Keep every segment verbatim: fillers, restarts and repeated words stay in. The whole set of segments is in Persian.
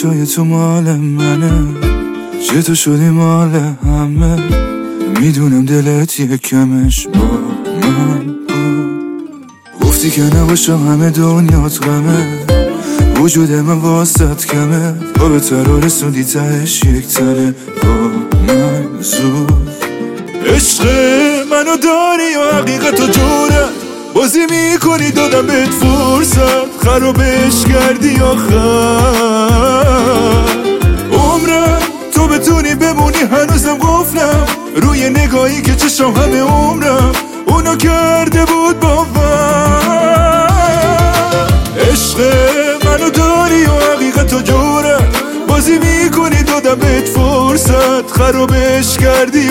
چشای تو مال منه، چه تو شدی مال همه. میدونم دلت یه کمش با من بود، گفتی که نباشم همه دنیات غمه، وجود من واسط کمه. با به ترا رسوندی تهش یک تله با من زود. عشق منو داری و حقیقت و جورت بازی میکنی، دادم بهت فرصت خرابش کردی آخر عمرم. تو بتونی بمونی هنوزم قفلم روی نگاهی که چشم همه عمرم اونو کرده بود باور. عشق منو داری و حقیقت و جورت بازی میکنی، دادم بهت فرصت خرابش کردی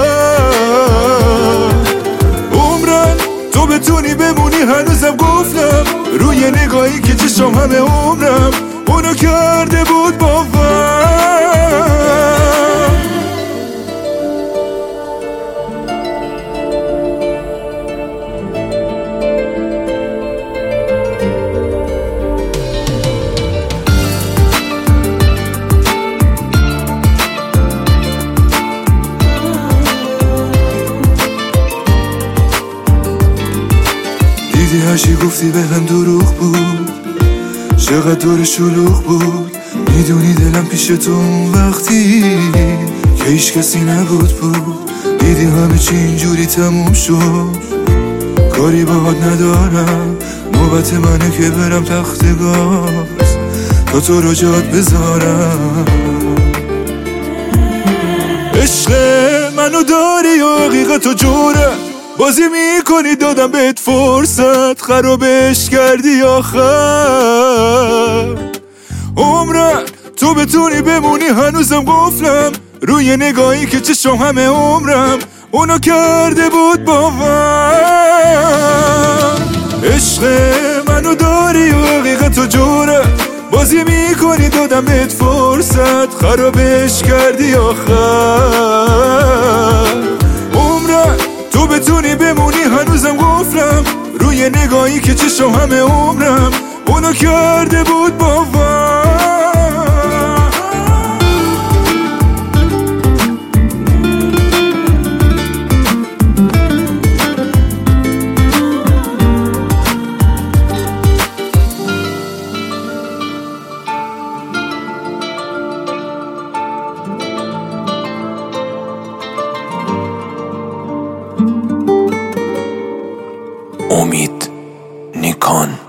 آخر عمرم. تو بتونی بمونی هنوزم قفلم روی نگاهی که چشم همه عمرم اونو کرده بود باور. دیدی هرچی گفتی به هم دروغ بود، چقدر دور شلوغ بود. میدونی دلم پیش تو اون وقتی که هیچ کسی نبود بود. دیدی همه چی اینجوری تموم شد، کاری باهات ندارم. نوبت منه که برم تخت گاز تا تو رو جات بذارم. عشق منو داری و حقیقت و جورت بازی میکنی، دادم بهت فرصت خرابش کردی آخر عمرم. تو بتونی بمونی هنوزم قفلم روی نگاهی که چشم همه عمرم اونو کرده بود باور. عشق منو داری و حقیقت و جورت بازی میکنی، دادم بهت فرصت خرابش کردی آخر عمرم. تو بتونی بمونی هنوزم قفلم روی نگاهی که چشم همه عمرم اونو کرده بود باور. امید نیکان.